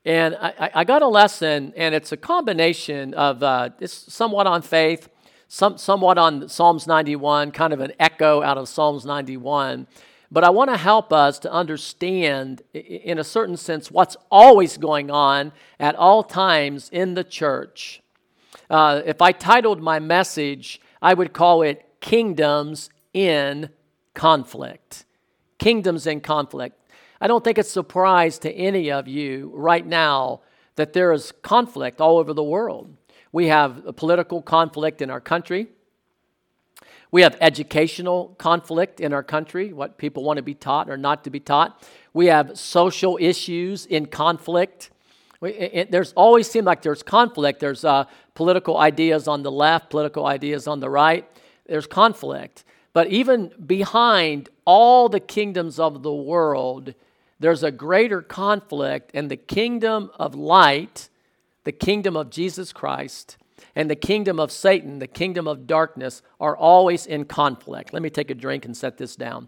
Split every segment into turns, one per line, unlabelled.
And I got a lesson, and it's a combination of, it's somewhat on faith, somewhat on Psalms 91, kind of an echo out of Psalms 91. But I want to help us to understand, in a certain sense, what's always going on at all times in the church. If I titled my message, I would call it Kingdoms in Conflict. Kingdoms in Conflict. I don't think it's a surprise to any of you right now that there is conflict all over the world. We have a political conflict in our country. We have educational conflict in our country, what people want to be taught or not to be taught. We have social issues in conflict. There's always seemed like there's conflict. There's political ideas on the left, political ideas on the right. There's conflict. But even behind all the kingdoms of the world, there's a greater conflict, and the kingdom of light, the kingdom of Jesus Christ, and the kingdom of Satan, the kingdom of darkness, are always in conflict. Let me take a drink and set this down.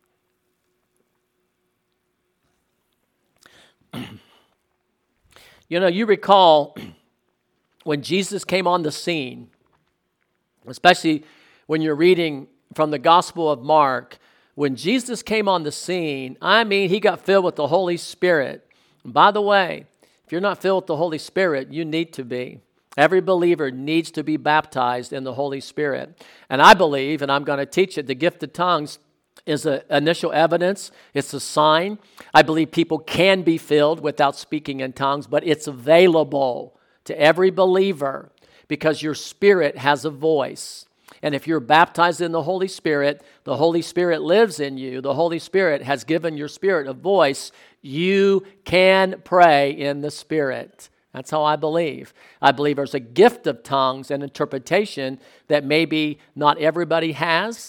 You know, you recall when Jesus came on the scene, especially when you're reading from the Gospel of Mark, when Jesus came on the scene, he got filled with the Holy Spirit. And by the way, if you're not filled with the Holy Spirit, you need to be. Every believer needs to be baptized in the Holy Spirit. And I believe, and I'm going to teach it, the gift of tongues is an initial evidence. It's a sign. I believe people can be filled without speaking in tongues, but it's available to every believer because your spirit has a voice. And if you're baptized in the Holy Spirit lives in you. The Holy Spirit has given your spirit a voice. You can pray in the Spirit. That's how I believe. I believe there's a gift of tongues and interpretation that maybe not everybody has,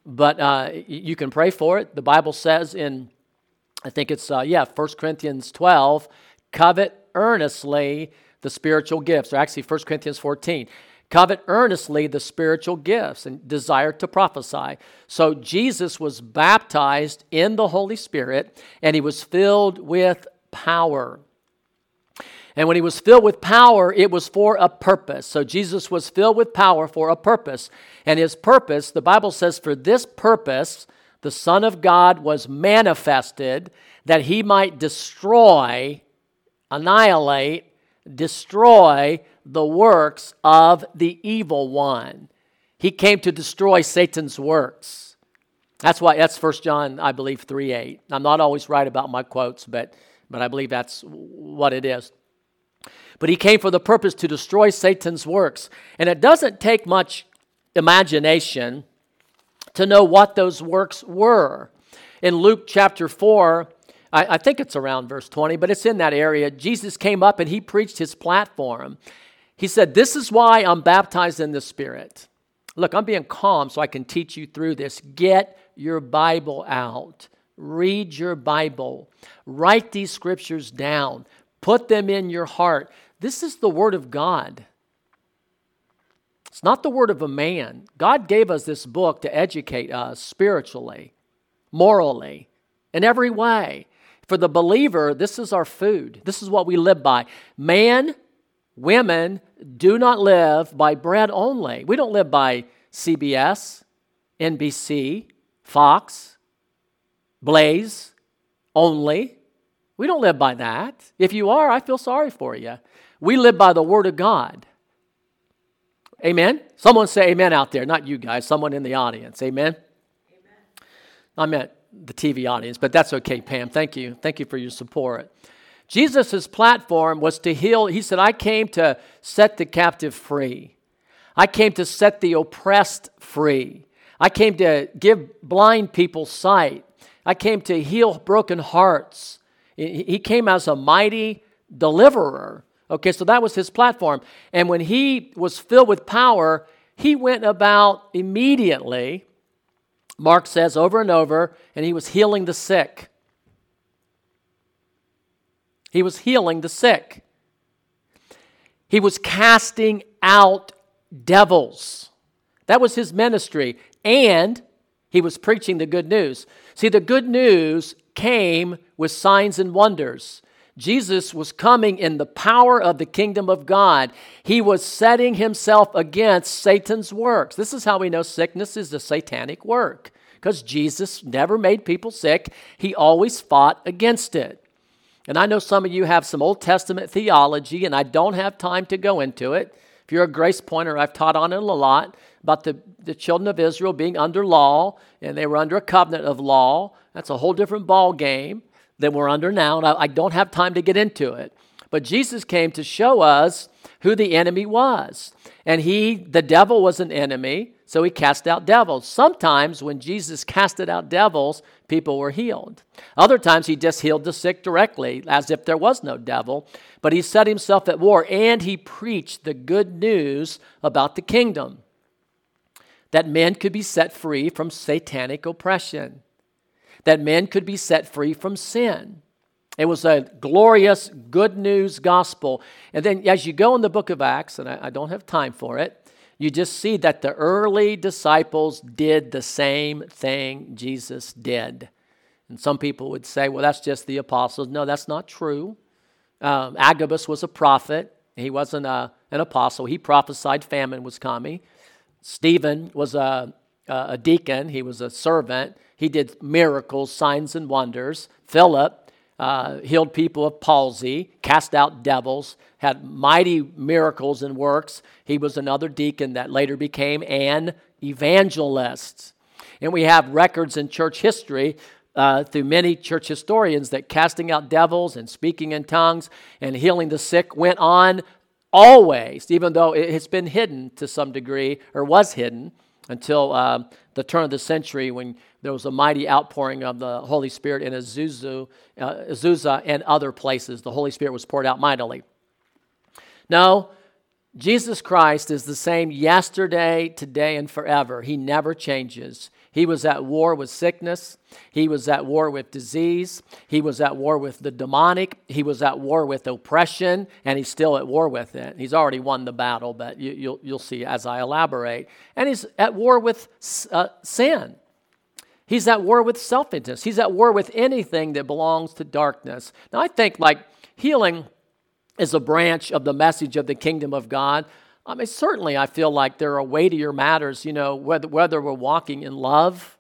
but you can pray for it. The Bible says in, I think it's, 1 Corinthians 12, covet earnestly the spiritual gifts, or actually 1 Corinthians 14. Covet earnestly the spiritual gifts and desire to prophesy. So Jesus was baptized in the Holy Spirit, and he was filled with power. And when he was filled with power, it was for a purpose. So Jesus was filled with power for a purpose. And his purpose, the Bible says, for this purpose, the Son of God was manifested that he might destroy, annihilate, destroy the works of the evil one. He came to destroy Satan's works. That's 1 John, I believe, 3:8. I'm not always right about my quotes, but I believe that's what it is. But he came for the purpose to destroy Satan's works. And it doesn't take much imagination to know what those works were. In Luke chapter 4, I think it's around verse 20, but it's in that area. Jesus came up and he preached his platform. He said, this is why I'm baptized in the Spirit. Look, I'm being calm so I can teach you through this. Get your Bible out. Read your Bible. Write these scriptures down. Put them in your heart. This is the Word of God. It's not the word of a man. God gave us this book to educate us spiritually, morally, in every way. For the believer, this is our food. This is what we live by. Man, women do not live by bread only. We don't live by CBS, NBC, Fox, Blaze only. We don't live by that. If you are, I feel sorry for you. We live by the Word of God. Amen? Someone say amen out there. Not you guys, someone in the audience. Amen? Amen. I meant the TV audience, but that's okay, Pam. Thank you. Thank you for your support. Jesus' platform was to heal. He said, I came to set the captive free. I came to set the oppressed free. I came to give blind people sight. I came to heal broken hearts. He came as a mighty deliverer. Okay, so that was his platform. And when he was filled with power, he went about immediately, Mark says over and over, and he was healing the sick. He was healing the sick. He was casting out devils. That was his ministry. And he was preaching the good news. See, the good news came with signs and wonders. Jesus was coming in the power of the kingdom of God. He was setting himself against Satan's works. This is how we know sickness is a satanic work, because Jesus never made people sick. He always fought against it. And I know some of you have some Old Testament theology, and I don't have time to go into it. If you're a Grace Pointer, I've taught on it a lot about the children of Israel being under law, and they were under a covenant of law. That's a whole different ball game than we're under now, and I don't have time to get into it. But Jesus came to show us who the enemy was. And the devil was an enemy, so he cast out devils. Sometimes when Jesus casted out devils, people were healed. Other times he just healed the sick directly, as if there was no devil. But he set himself at war, and he preached the good news about the kingdom, that men could be set free from satanic oppression, that men could be set free from sin. It was a glorious good news gospel. And then as you go in the book of Acts, and I don't have time for it, you just see that the early disciples did the same thing Jesus did. And some people would say, well, that's just the apostles. No, that's not true. Agabus was a prophet. He wasn't an apostle. He prophesied famine was coming. Stephen was a deacon. He was a servant. He did miracles, signs, and wonders. Philip healed people of palsy, cast out devils, had mighty miracles and works. He was another deacon that later became an evangelist. And we have records in church history through many church historians that casting out devils and speaking in tongues and healing the sick went on always, even though it has been hidden to some degree, or was hidden, until the turn of the century, when there was a mighty outpouring of the Holy Spirit in Azusa and other places. The Holy Spirit was poured out mightily. No, Jesus Christ is the same yesterday, today, and forever. He never changes. He was at war with sickness. He was at war with disease. He was at war with the demonic. He was at war with oppression, and he's still at war with it. He's already won the battle, but you'll see as I elaborate. And he's at war with sin. He's at war with selfishness. He's at war with anything that belongs to darkness. Now, I think like healing is a branch of the message of the kingdom of God. I mean, certainly I feel like there are weightier matters, whether we're walking in love,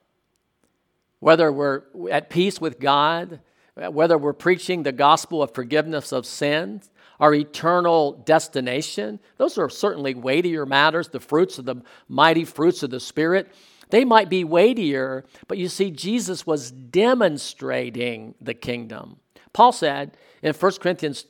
whether we're at peace with God, whether we're preaching the gospel of forgiveness of sins, our eternal destination. Those are certainly weightier matters, the fruits of the mighty fruits of the Spirit. They might be weightier, but you see, Jesus was demonstrating the kingdom. Paul said in 1 Corinthians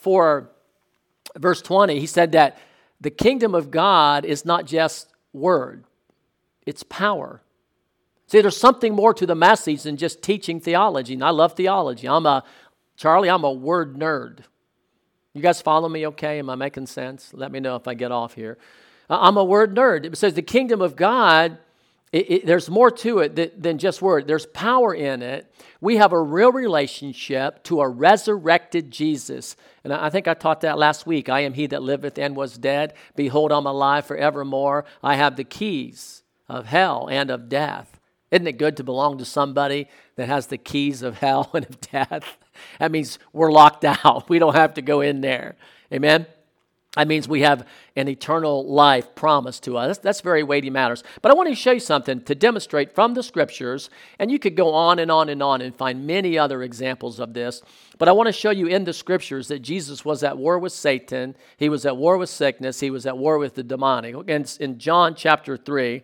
4, verse 20, he said that the kingdom of God is not just word, it's power. See, there's something more to the message than just teaching theology. And I love theology. Charlie, I'm a word nerd. You guys follow me okay? Am I making sense? Let me know if I get off here. I'm a word nerd. It says the kingdom of God, there's more to it than just word. There's power in it. We have a real relationship to a resurrected Jesus. And I think I taught that last week. I am he that liveth and was dead. Behold, I'm alive forevermore. I have the keys of hell and of death. Isn't it good to belong to somebody that has the keys of hell and of death? That means we're locked out. We don't have to go in there. Amen? That means we have an eternal life promised to us. That's very weighty matters. But I want to show you something to demonstrate from the Scriptures, and you could go on and on and on and find many other examples of this. But I want to show you in the Scriptures that Jesus was at war with Satan. He was at war with sickness. He was at war with the demonic. And in John chapter 3,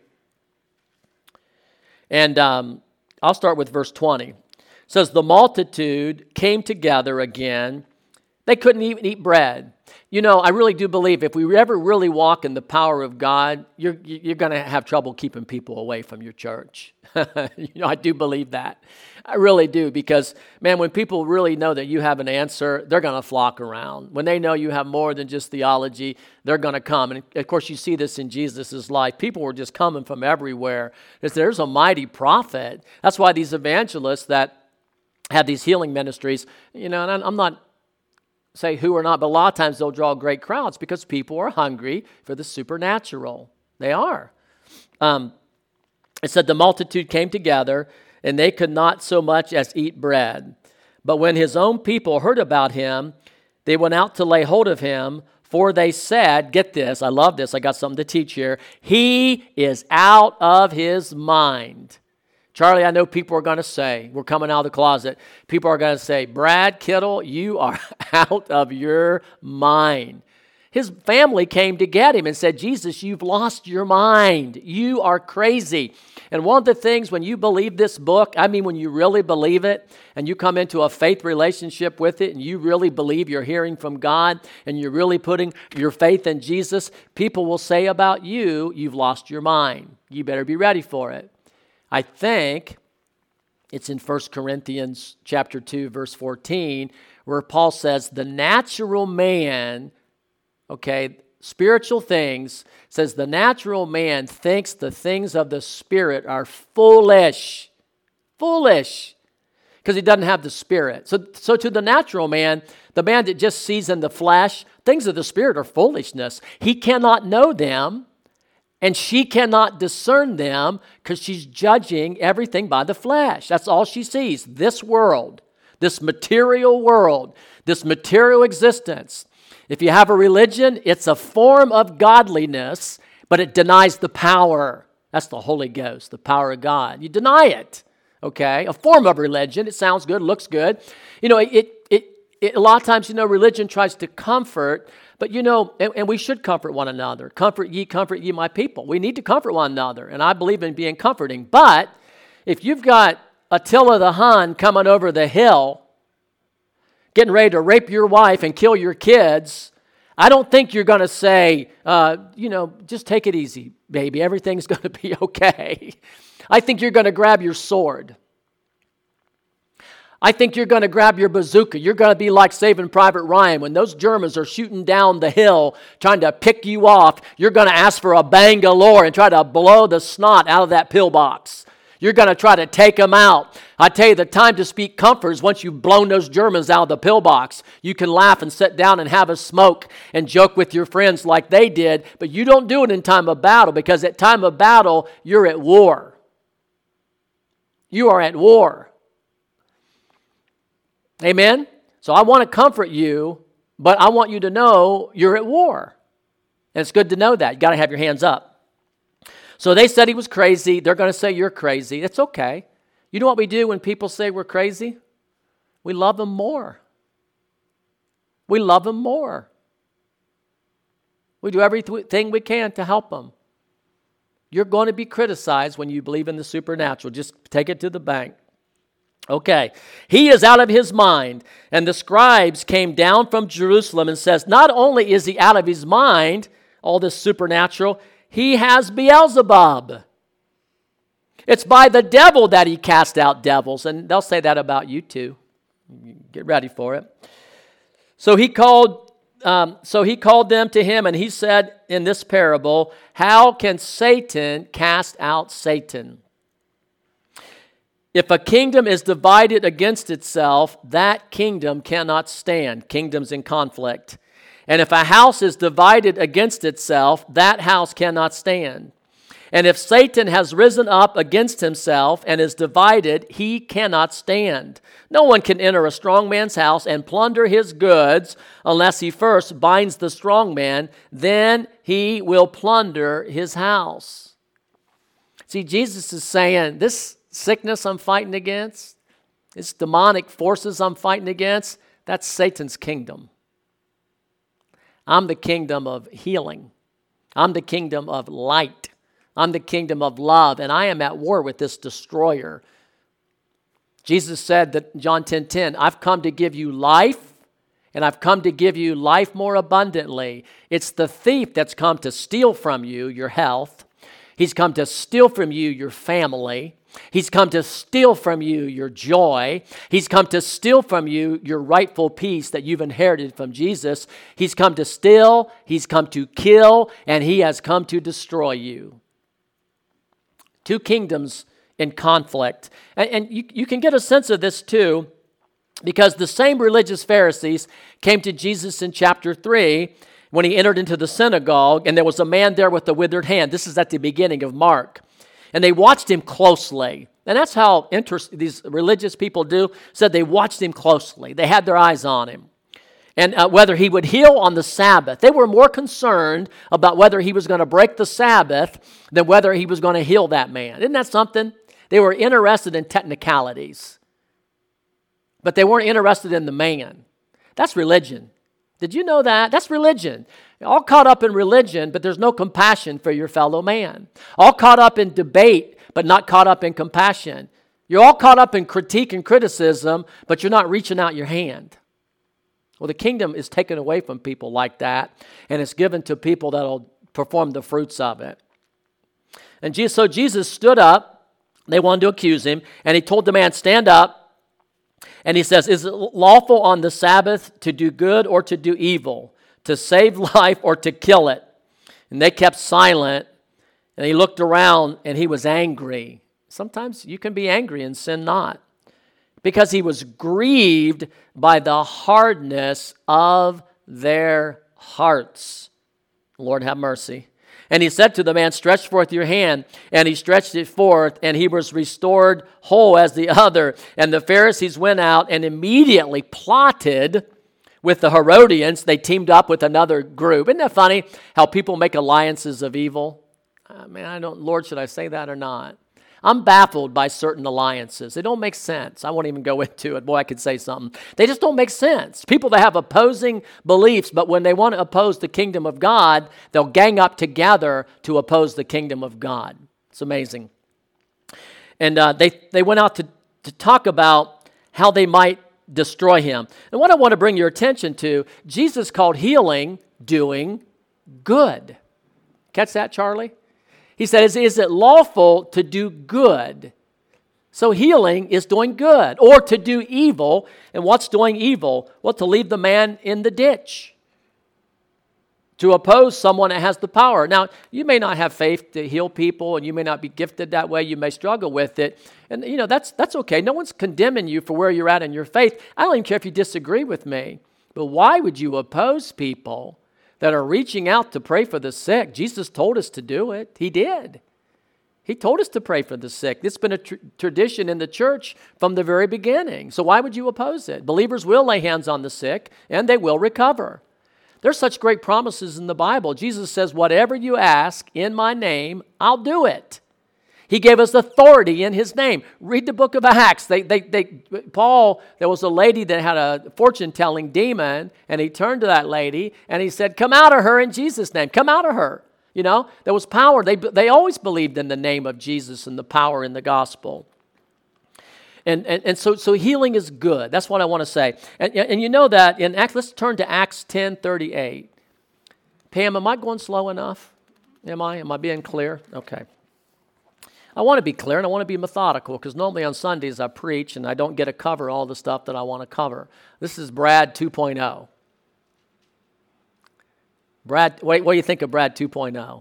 and I'll start with verse 20. It says, the multitude came together again. They couldn't even eat bread. I really do believe if we ever really walk in the power of God, you're going to have trouble keeping people away from your church. I do believe that. I really do, because, man, when people really know that you have an answer, they're going to flock around. When they know you have more than just theology, they're going to come. And, of course, you see this in Jesus' life. People were just coming from everywhere. There's a mighty prophet. That's why these evangelists that have these healing ministries, and I'm not say who or not, but a lot of times they'll draw great crowds because people are hungry for the supernatural. They are. It said the multitude came together, and they could not so much as eat bread, But when his own people heard about him, they went out to lay hold of him, for they said," get this, I love this, I got something to teach here, "He is out of his mind." Charlie, I know people are going to say, we're coming out of the closet, people are going to say, "Brad Kittle, you are out of your mind." His family came to get him and said, "Jesus, you've lost your mind. You are crazy." And one of the things when you believe this book, I mean when you really believe it and you come into a faith relationship with it and you really believe you're hearing from God and you're really putting your faith in Jesus, people will say about you, "You've lost your mind. You better be ready for it." I think it's in 1 Corinthians chapter 2, verse 14, where Paul says, the natural man, okay, spiritual things, says the natural man thinks the things of the Spirit are foolish. Foolish. Because he doesn't have the Spirit. So to the natural man, the man that just sees in the flesh, things of the Spirit are foolishness. He cannot know them, and she cannot discern them because she's judging everything by the flesh. That's all she sees. This world, this material world, this material existence. If you have a religion, it's a form of godliness, but it denies the power. That's the Holy Ghost, the power of God. You deny it, okay? A form of religion. It sounds good, looks good. You know, a lot of times, you know, religion tries to comfort, but you know, and we should comfort one another. Comfort ye, my people. We need to comfort one another, and I believe in being comforting. But if you've got Attila the Hun coming over the hill, getting ready to rape your wife and kill your kids, I don't think you're going to say, you know, just take it easy, baby. Everything's going to be okay. I think you're going to grab your sword. I think you're going to grab your bazooka. You're going to be like Saving Private Ryan. When those Germans are shooting down the hill trying to pick you off, you're going to ask for a Bangalore and try to blow the snot out of that pillbox. You're going to try to take them out. I tell you, the time to speak comfort is once you've blown those Germans out of the pillbox. You can laugh and sit down and have a smoke and joke with your friends like they did, but you don't do it in time of battle, because at time of battle, you're at war. You are at war. Amen? So I want to comfort you, but I want you to know you're at war. And it's good to know that. You got to have your hands up. So they said he was crazy. They're going to say you're crazy. It's okay. You know what we do when people say we're crazy? We love them more. We love them more. We do everything we can to help them. You're going to be criticized when you believe in the supernatural. Just take it to the bank. Okay, he is out of his mind. And the scribes came down from Jerusalem and says, not only is he out of his mind, all this supernatural, he has Beelzebub. It's by the devil that he cast out devils. And they'll say that about you too. Get ready for it. So he called them to him, and he said in this parable, how can Satan cast out Satan? If a kingdom is divided against itself, that kingdom cannot stand. Kingdom's in conflict. And if a house is divided against itself, that house cannot stand. And if Satan has risen up against himself and is divided, he cannot stand. No one can enter a strong man's house and plunder his goods unless he first binds the strong man. Then he will plunder his house. See, Jesus is saying, this sickness I'm fighting against, this demonic forces I'm fighting against, that's Satan's kingdom. I'm the kingdom of healing. I'm the kingdom of light. I'm the kingdom of love, and I am at war with this destroyer. Jesus said that John 10:10, I've come to give you life, and I've come to give you life more abundantly. It's the thief that's come to steal from you your health. He's come to steal from you your family. He's come to steal from you your joy. He's come to steal from you your rightful peace that you've inherited from Jesus. He's come to steal, he's come to kill, and he has come to destroy you. Two kingdoms in conflict. And you can get a sense of this too, because the same religious Pharisees came to Jesus in chapter 3 when he entered into the synagogue, and there was a man there with a withered hand. This is at the beginning of Mark. And they watched him closely. And that's how these religious people do. Said they watched him closely. They had their eyes on him. And whether he would heal on the Sabbath. They were more concerned about whether he was going to break the Sabbath than whether he was going to heal that man. Isn't that something? They were interested in technicalities. But they weren't interested in the man. That's religion. Did you know that? That's religion. You're all caught up in religion, but there's no compassion for your fellow man. All caught up in debate, but not caught up in compassion. You're all caught up in critique and criticism, but you're not reaching out your hand. Well, the kingdom is taken away from people like that, and it's given to people that will perform the fruits of it. And so Jesus stood up. They wanted to accuse him, and he told the man, stand up. And he says, is it lawful on the Sabbath to do good or to do evil, to save life or to kill it? And they kept silent, and he looked around, and he was angry. Sometimes you can be angry and sin not, because he was grieved by the hardness of their hearts. Lord, have mercy. And he said to the man, stretch forth your hand. And he stretched it forth, and he was restored whole as the other. And the Pharisees went out and immediately plotted with the Herodians. They teamed up with another group. Isn't that funny how people make alliances of evil? Lord, should I say that or not? I'm baffled by certain alliances. They don't make sense. I won't even go into it. Boy, I could say something. They just don't make sense. People that have opposing beliefs, but when they want to oppose the kingdom of God, they'll gang up together to oppose the kingdom of God. It's amazing. And they went out to talk about how they might destroy him. And what I want to bring your attention to, Jesus called healing doing good. Catch that, Charlie? He said, is it lawful to do good? So healing is doing good, or to do evil. And what's doing evil? Well, to leave the man in the ditch, to oppose someone that has the power. Now, you may not have faith to heal people, and you may not be gifted that way. You may struggle with it. And, that's okay. No one's condemning you for where you're at in your faith. I don't even care if you disagree with me. But why would you oppose people that are reaching out to pray for the sick? Jesus told us to do it. He did. He told us to pray for the sick. It's been a tradition in the church from the very beginning. So why would you oppose it? Believers will lay hands on the sick, and they will recover. There's such great promises in the Bible. Jesus says, whatever you ask in my name, I'll do it. He gave us authority in his name. Read the book of Acts. Paul, there was a lady that had a fortune-telling demon, and he turned to that lady, and he said, come out of her in Jesus' name. Come out of her. There was power. They always believed in the name of Jesus and the power in the gospel. And so healing is good. That's what I want to say. And you know that in Acts, let's turn to Acts 10:38. Pam, am I going slow enough? Am I being clear? Okay. I want to be clear and I want to be methodical, because normally on Sundays I preach and I don't get to cover all the stuff that I want to cover. This is Brad 2.0. Brad, what do you think of Brad 2.0?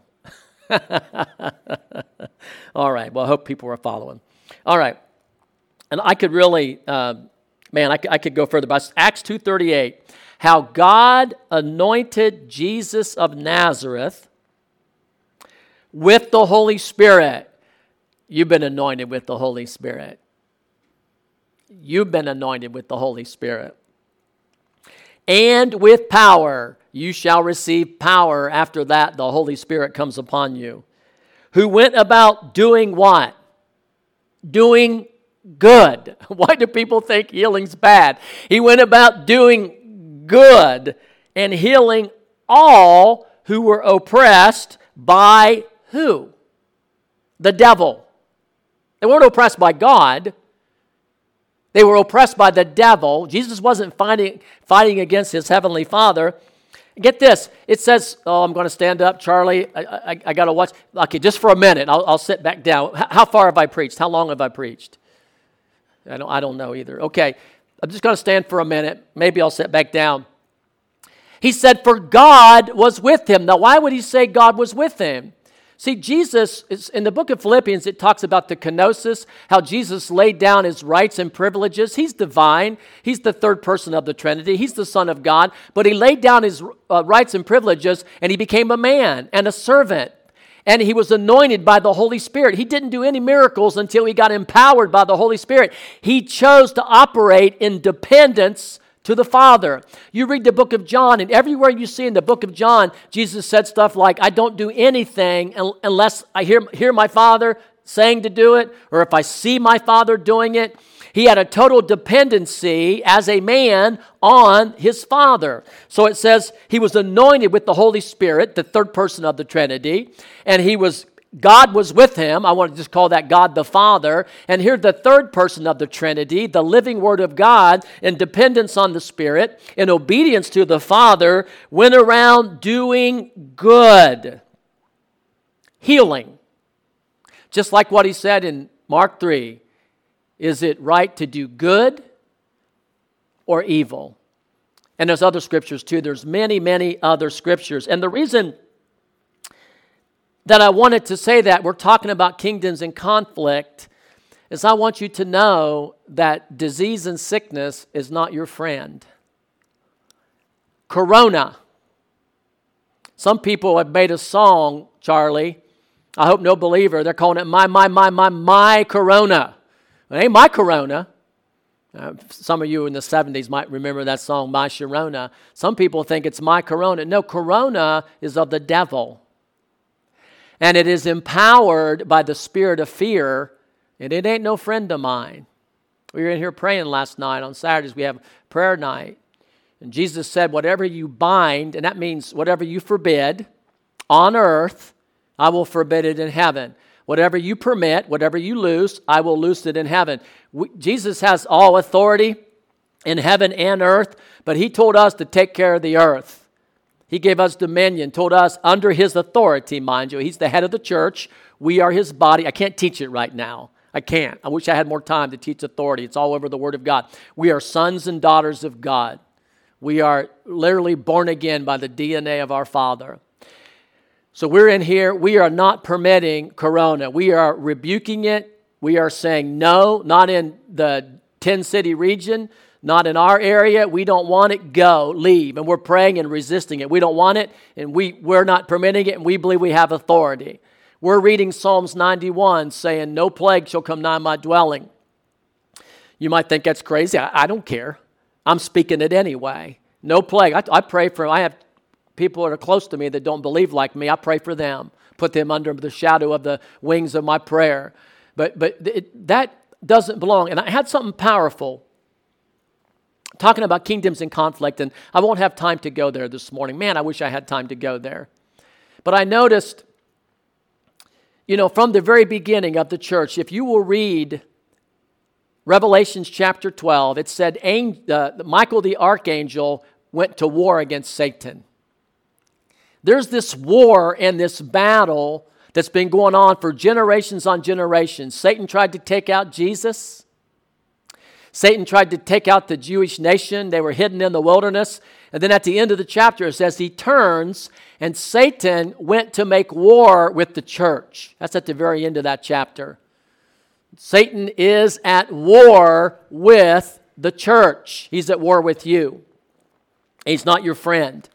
All right. Well, I hope people are following. All right. And I could really, I could go further. But Acts 2:38, how God anointed Jesus of Nazareth with the Holy Spirit. You've been anointed with the Holy Spirit. You've been anointed with the Holy Spirit. And with power, you shall receive power. After that, the Holy Spirit comes upon you. Who went about doing what? Doing good. Why do people think healing's bad? He went about doing good and healing all who were oppressed by who? The devil. They weren't oppressed by God. They were oppressed by the devil. Jesus wasn't fighting against his heavenly Father. Get this. It says, I'm going to stand up, Charlie. I got to watch. Okay, just for a minute. I'll sit back down. How far have I preached? How long have I preached? I don't know either. Okay, I'm just going to stand for a minute. Maybe I'll sit back down. He said, for God was with him. Now, why would he say God was with him? See, Jesus, in the book of Philippians, it talks about the kenosis, how Jesus laid down his rights and privileges. He's divine. He's the third person of the Trinity. He's the Son of God. But he laid down his rights and privileges, and he became a man and a servant. And he was anointed by the Holy Spirit. He didn't do any miracles until he got empowered by the Holy Spirit. He chose to operate in dependence to the Father. You read the book of John, and everywhere you see in the book of John, Jesus said stuff like, I don't do anything unless I hear my Father saying to do it, or if I see my Father doing it. He had a total dependency as a man on his Father. So it says he was anointed with the Holy Spirit, the third person of the Trinity, and God was with him. I want to just call that God the Father. And here the third person of the Trinity, the living Word of God, in dependence on the Spirit, in obedience to the Father, went around doing good, healing. Just like what he said in Mark 3. Is it right to do good or evil? And there's other scriptures too. There's many, many other scriptures. And the reason that I wanted to say that we're talking about kingdoms in conflict is I want you to know that disease and sickness is not your friend. Corona. Some people have made a song, Charlie. I hope no believer. They're calling it my Corona. It ain't my Corona. Some of you in the 70s might remember that song, My Sharona. Some people think it's my Corona. No, Corona is of the devil. And it is empowered by the spirit of fear, and it ain't no friend of mine. We were in here praying last night. On Saturdays, we have prayer night. And Jesus said, whatever you bind, and that means whatever you forbid on earth, I will forbid it in heaven. Whatever you permit, whatever you loose, I will loose it in heaven. Jesus has all authority in heaven and earth, but he told us to take care of the earth. He gave us dominion, told us under his authority, mind you. He's the head of the church. We are his body. I can't teach it right now. I can't. I wish I had more time to teach authority. It's all over the Word of God. We are sons and daughters of God. We are literally born again by the DNA of our Father. So we're in here. We are not permitting Corona. We are rebuking it. We are saying no, not in the 10-city region, not in our area. We don't want it. Go, leave. And we're praying and resisting it. We don't want it, and we're not permitting it, and we believe we have authority. We're reading Psalms 91 saying, no plague shall come nigh my dwelling. You might think that's crazy. I don't care. I'm speaking it anyway. No plague. I pray for, I have people that are close to me that don't believe like me. I pray for them. Put them under the shadow of the wings of my prayer. But that doesn't belong. And I had something powerful talking about kingdoms in conflict, and I won't have time to go there this morning. Man, I wish I had time to go there. But I noticed, from the very beginning of the church, if you will read Revelations chapter 12, it said Michael the archangel went to war against Satan. There's this war and this battle that's been going on for generations on generations. Satan tried to take out Jesus. Satan tried to take out the Jewish nation. They were hidden in the wilderness. And then at the end of the chapter, it says he turns and Satan went to make war with the church. That's at the very end of that chapter. Satan is at war with the church. He's at war with you. He's not your friend.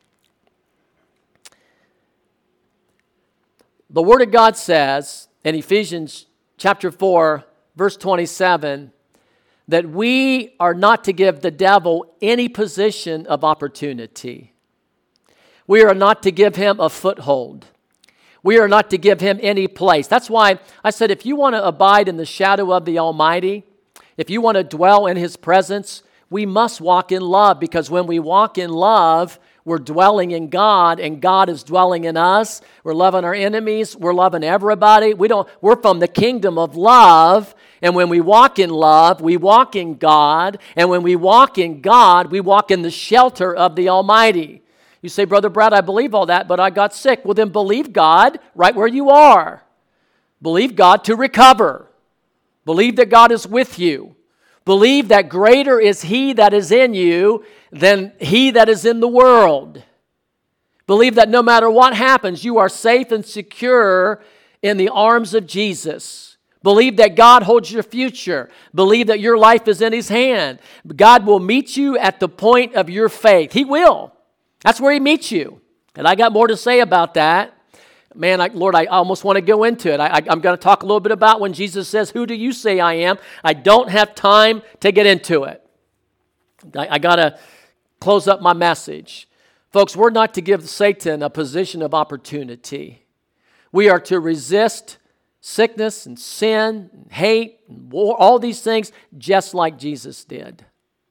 The Word of God says in Ephesians chapter 4, verse 27, that we are not to give the devil any position of opportunity. We are not to give him a foothold. We are not to give him any place. That's why I said if you want to abide in the shadow of the Almighty, if you want to dwell in his presence, we must walk in love, because when we walk in love, we're dwelling in God, and God is dwelling in us. We're loving our enemies. We're loving everybody. We're from the kingdom of love, and when we walk in love, we walk in God, and when we walk in God, we walk in the shelter of the Almighty. You say, Brother Brad, I believe all that, but I got sick. Well, then believe God right where you are. Believe God to recover. Believe that God is with you. Believe that greater is He that is in you than he that is in the world. Believe that no matter what happens, you are safe and secure in the arms of Jesus. Believe that God holds your future. Believe that your life is in His hand. God will meet you at the point of your faith. He will. That's where He meets you. And I got more to say about that. Man, Lord, I almost want to go into it. I'm going to talk a little bit about when Jesus says, who do you say I am? I don't have time to get into it. I got to close up my message. Folks, we're not to give Satan a position of opportunity. We are to resist sickness and sin and hate and war, all these things, just like Jesus did.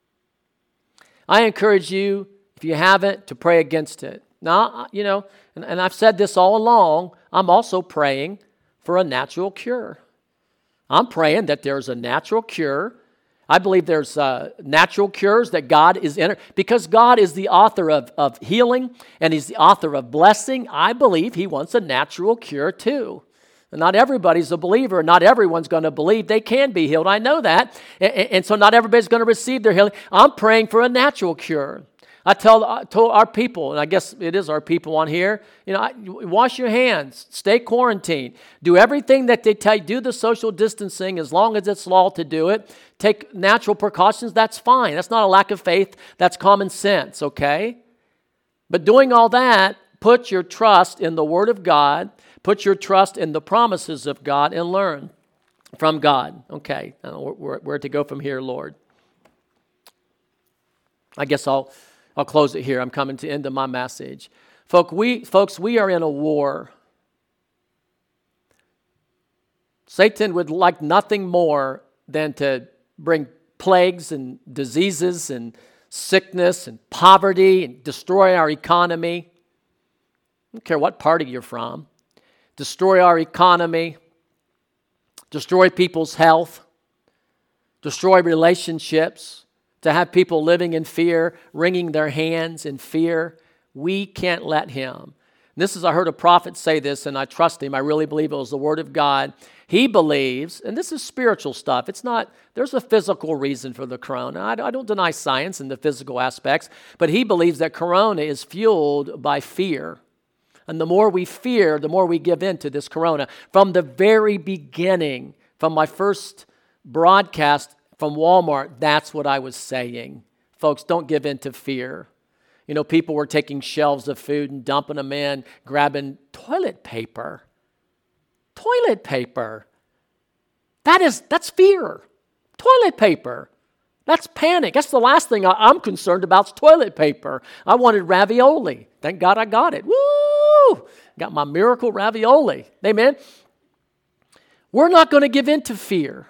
I encourage you, if you haven't, to pray against it. Now, and I've said this all along, I'm also praying for a natural cure. I'm praying that there's a natural cure. I believe there's natural cures that God is in, because God is the author of healing and He's the author of blessing. I believe He wants a natural cure too. And not everybody's a believer. Not everyone's going to believe they can be healed. I know that. And so not everybody's going to receive their healing. I'm praying for a natural cure. I told our people, and I guess it is our people on here, wash your hands, stay quarantined, do everything that they tell you, do the social distancing as long as it's law to do it, take natural precautions, that's fine. That's not a lack of faith, that's common sense, okay? But doing all that, put your trust in the Word of God, put your trust in the promises of God, and learn from God. Okay, where to go from here, Lord? I guess I'll close it here. I'm coming to the end of my message. Folks, we are in a war. Satan would like nothing more than to bring plagues and diseases and sickness and poverty and destroy our economy. I don't care what party you're from. Destroy our economy. Destroy people's health. Destroy relationships. To have people living in fear, wringing their hands in fear. We can't let him. I heard a prophet say this, and I trust him. I really believe it was the Word of God. He believes, and this is spiritual stuff. There's a physical reason for the corona. I don't deny science and the physical aspects, but he believes that corona is fueled by fear. And the more we fear, the more we give in to this corona. From the very beginning, from my first broadcast from Walmart, that's what I was saying. Folks, don't give in to fear. People were taking shelves of food and dumping them in, grabbing toilet paper. Toilet paper. That's fear. Toilet paper. That's panic. That's the last thing I'm concerned about is toilet paper. I wanted ravioli. Thank God I got it. Woo! Got my miracle ravioli. Amen? We're not going to give in to fear.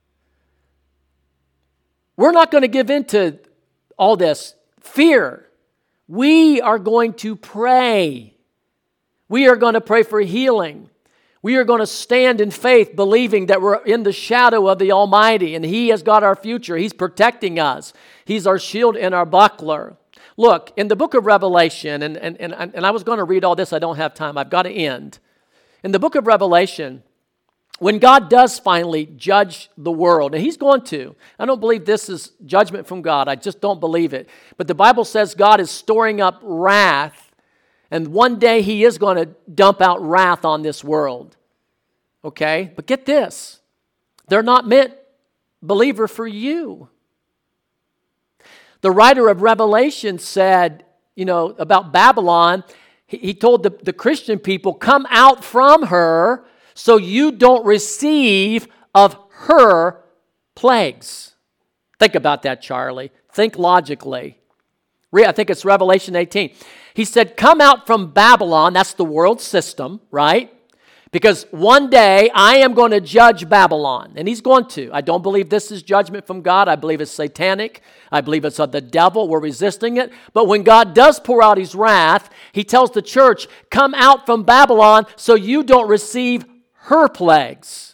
We're not going to give in to all this fear. We are going to pray. We are going to pray for healing. We are going to stand in faith, believing that we're in the shadow of the Almighty, and He has got our future. He's protecting us. He's our shield and our buckler. Look, in the book of Revelation, and I was going to read all this. I don't have time. I've got to end. In the book of Revelation, when God does finally judge the world, and He's going to, I don't believe this is judgment from God. I just don't believe it. But the Bible says God is storing up wrath, and one day He is going to dump out wrath on this world. Okay? But get this. They're not meant, believer, for you. The writer of Revelation said, about Babylon, he told the Christian people, come out from her, so you don't receive of her plagues. Think about that, Charlie. Think logically. I think it's Revelation 18. He said, come out from Babylon. That's the world system, right? Because one day I am going to judge Babylon. And He's going to. I don't believe this is judgment from God. I believe it's satanic. I believe it's of the devil. We're resisting it. But when God does pour out His wrath, He tells the church, come out from Babylon so you don't receive her plagues.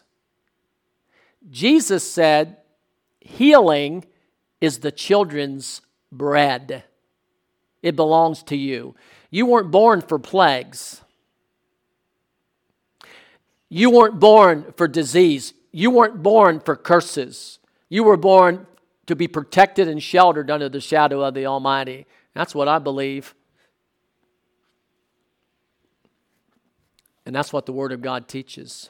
Jesus said, healing is the children's bread. It belongs to you. You weren't born for plagues. You weren't born for disease. You weren't born for curses. You were born to be protected and sheltered under the shadow of the Almighty. That's what I believe. And that's what the Word of God teaches.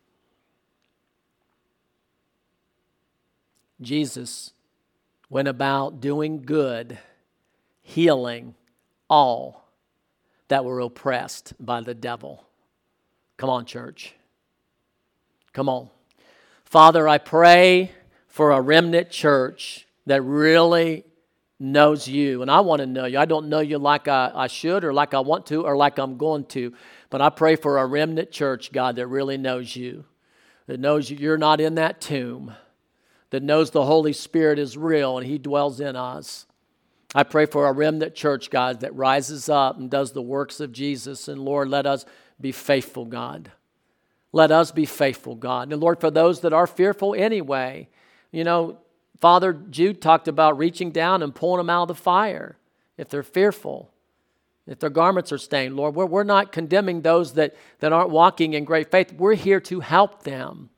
Jesus went about doing good, healing all that were oppressed by the devil. Come on, church. Come on. Father, I pray for a remnant church that really knows you. And I want to know you. I don't know you like I should or like I want to or like I'm going to. But I pray for a remnant church, God, that really knows you. That knows you're not in that tomb. That knows the Holy Spirit is real and He dwells in us. I pray for a remnant church, God, that rises up and does the works of Jesus. And Lord, let us be faithful, God. Let us be faithful, God. And Lord, for those that are fearful anyway, Father Jude talked about reaching down and pulling them out of the fire if they're fearful, if their garments are stained. Lord, we're not condemning those that aren't walking in great faith. We're here to help them.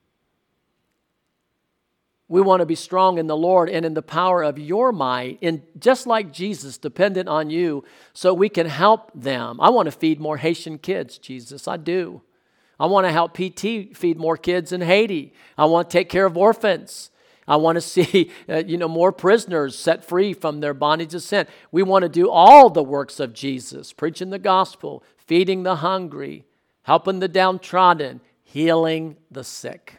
We want to be strong in the Lord and in the power of your might, and just like Jesus, dependent on you, so we can help them. I want to feed more Haitian kids, Jesus. I do. I want to help PT feed more kids in Haiti. I want to take care of orphans. I want to see more prisoners set free from their bondage of sin. We want to do all the works of Jesus, preaching the gospel, feeding the hungry, helping the downtrodden, healing the sick.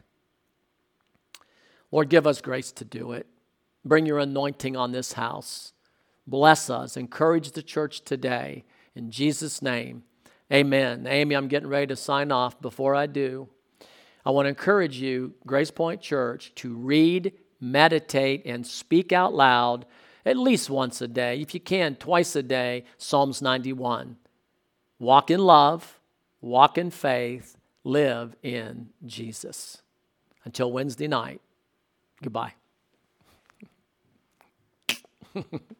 Lord, give us grace to do it. Bring your anointing on this house. Bless us. Encourage the church today. In Jesus' name, amen. Amy, I'm getting ready to sign off. Before I do, I want to encourage you, Grace Point Church, to read, meditate, and speak out loud at least once a day. If you can, twice a day, Psalms 91. Walk in love, walk in faith, live in Jesus. Until Wednesday night. Goodbye.